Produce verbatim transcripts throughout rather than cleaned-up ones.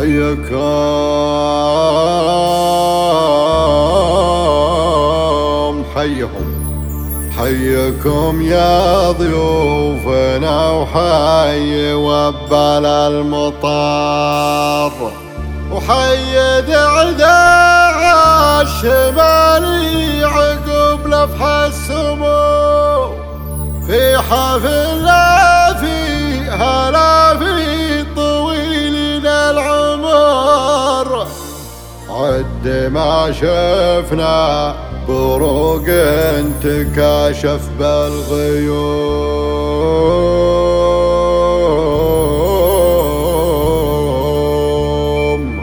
حيكم حيهم حيكم يا ضيوفنا وحي وبال المطار وحي دعداع الشمالي عقب لفح السمو في حفل لا في هلا في طويل العمر عد ما شفنا بروق تكاشف بالغيوم.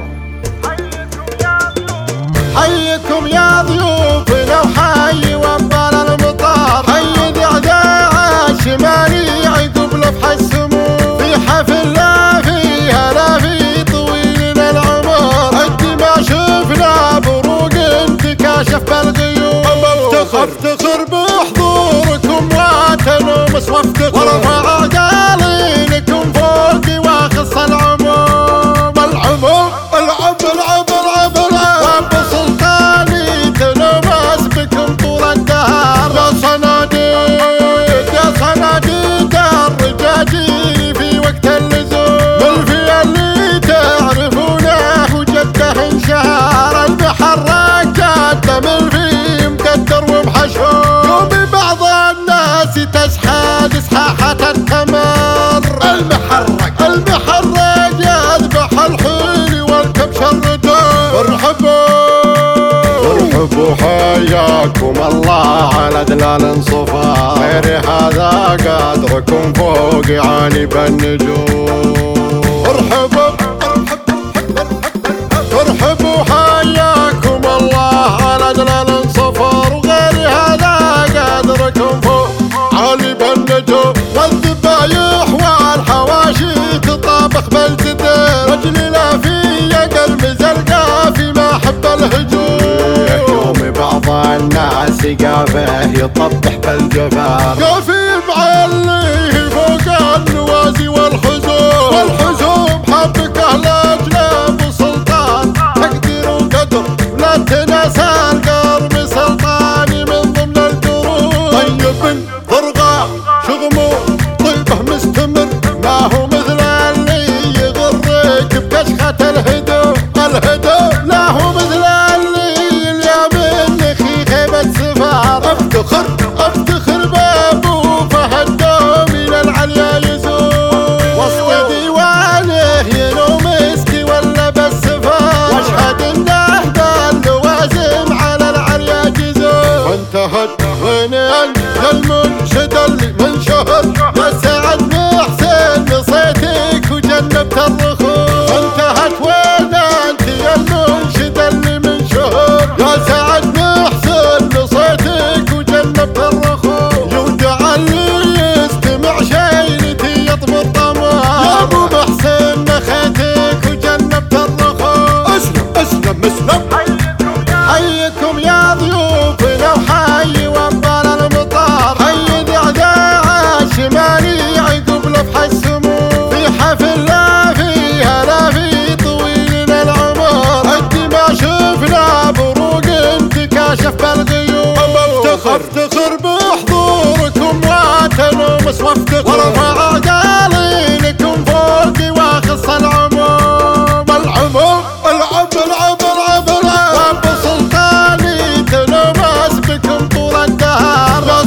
حيكم يا ضيوفنا وحي وبال المطار حي دعداع الشمالي عقب لفح السمو في حفل لا في هلا في طويل العمر عد ما شفنا بروق تكاشف بالغيوم. افتخر بحضوركم واتنمس وافتخر وارفع عقالينكم فوقي واخص العموم. العموم العب العب العب العب بسلطاني تلمس بكم طول الدهر. يا صناديق يا صناديق الرجاجيل في وقت اللزوم الفي اللي تعرفونه وجده انشهر المحرك قدم الفي مقدر ومحشور يومي بعض الناس تشحاد صحاحة التمر. المحرك المحرك يذبح الحيل والكبش الرجال. ارحبوا ارحبوا حياكم الله على دلال صفا غير هذا قدركم فوق عالي النجوم. ارحبوا ارحبوا حياكم الله على دلال صفر وغير هذا قدركم فوق عالي بالنجوم. والذبايح والحواشي تطابخ بالجدر رجلي لا في قلب زرقاء في ما حب الهجوم. يوم بعض الناس قافه يطبح بالجفار قافي معليه فوق النوازي والحزوم والحزوم حبك اهل اجناب وسلطان تقدير وقدر لا تنسى القرم سلطاني من ضمن القرون. طيب ضرغة شغمو طيبه مستمر ما هو مثل اللي يغرك بكشخة الهدو الهدو لا هو مثل اللي اليوم نخي خيبة سفار. افتخر افتخر بابو فهدو من العليا يزور وسط ديوانه ينوم مسكي ولا بالسفار واشهد انه باللوازم على العليا جزور. وانتهت غنيان المنشد اللي من شهر يا سعد محسن نصيتك وجنبت الرخور. وانتهت وين انت يا المنشد اللي من شهر يا سعد محسن نصيتك وجنبت الرخور. يودع اللي يستمع شيلتي يطمر طمار يا ابو محسن نخيتك وجنبت الرخور. اسلم اسلم اسلم حيكم يا ضيوفنا وحي وبال المطار حي دعداع الشمالي عقب لفح السمو في حفل لا في هلا في طويل العمر عد ما شفنا بروق تكاشف بالغيوم. افتخر افتخر بحضوركم واتنمس وافتخر وارفع عقالينكم فوقي واخص العموم. العموم العب العب العب العب بسلطاني تلمس بكم طول الدهر. يا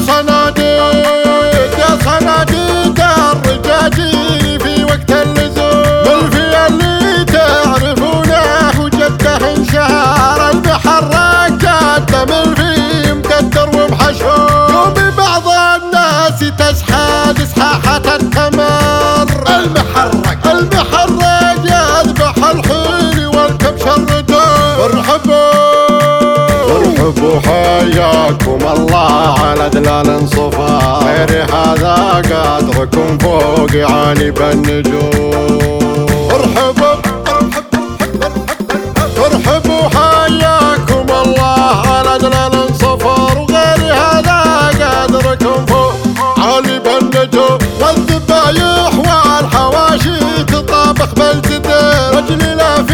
صناديق يا صناديق الرجاجيل في وقت اللزوم الفي اللي تعرفونه وجده انشهر المحرك قدم الفي مقدر ومحشور يومي بعض الناس تشحاد صحاحة التمر. المحرك المحرك يذبح الحيل والكبش الرجال. ارحبوا ارحبوا حياكم الله على دلال صفا غير هذا قدركم فوق عالي بالنجوم. ارحبوا ارحبوا حياكم الله على دلال صفر وغير هذا قدركم فوق عالي بالنجوم. والذبايح والحواشي تطابخ بالجدر رجلي لا في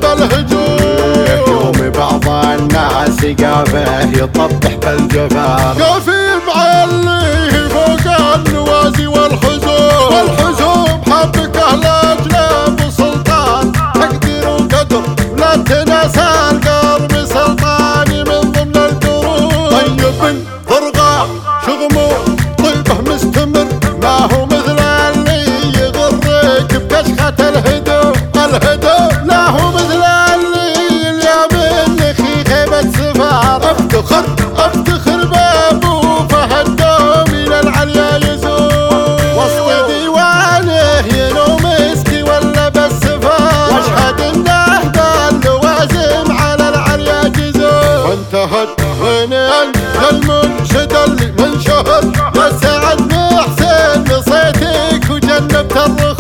بالهجوم. يوم بعض الناس قافه يطبح بالجفار، قافي معليه فوق النوازي والحزوم. والحزوم حبك اهل اجناب سلطان، تقدير وقدر ولا تنسى القرب سلطاني من ضمن القرون. طيب ضرغة شغمه طيبه مستمر، ما هو مثل اللي يغرك بكشخة الهدوء. الهدوء لا هو مثل اللي اليوم نخي خيبة سفار. افتخر افتخر بابو فهد دومي للعليا يزور، وسط ديوانه ينوم مسكي ولا بالسفار. واشهد انه باللوازم على العليا جزور. وانتهت من المنشد اللي منشهر، يا سعد محسن نصيتك وجنبت الرخ